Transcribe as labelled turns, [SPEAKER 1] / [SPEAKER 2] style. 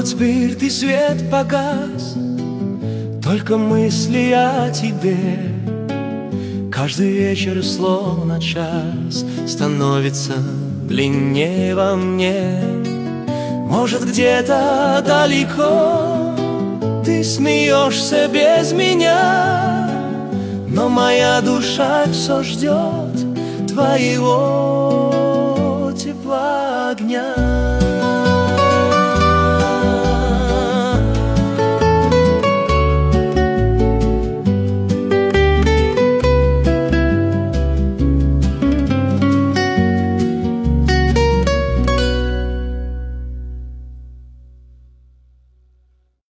[SPEAKER 1] Может, спирт и свет погас, только мысли о тебе. Каждый вечер, словно час, становится длиннее во мне. Может, где-то далеко ты смеешься без меня, но моя душа все ждет твоего тепла огня.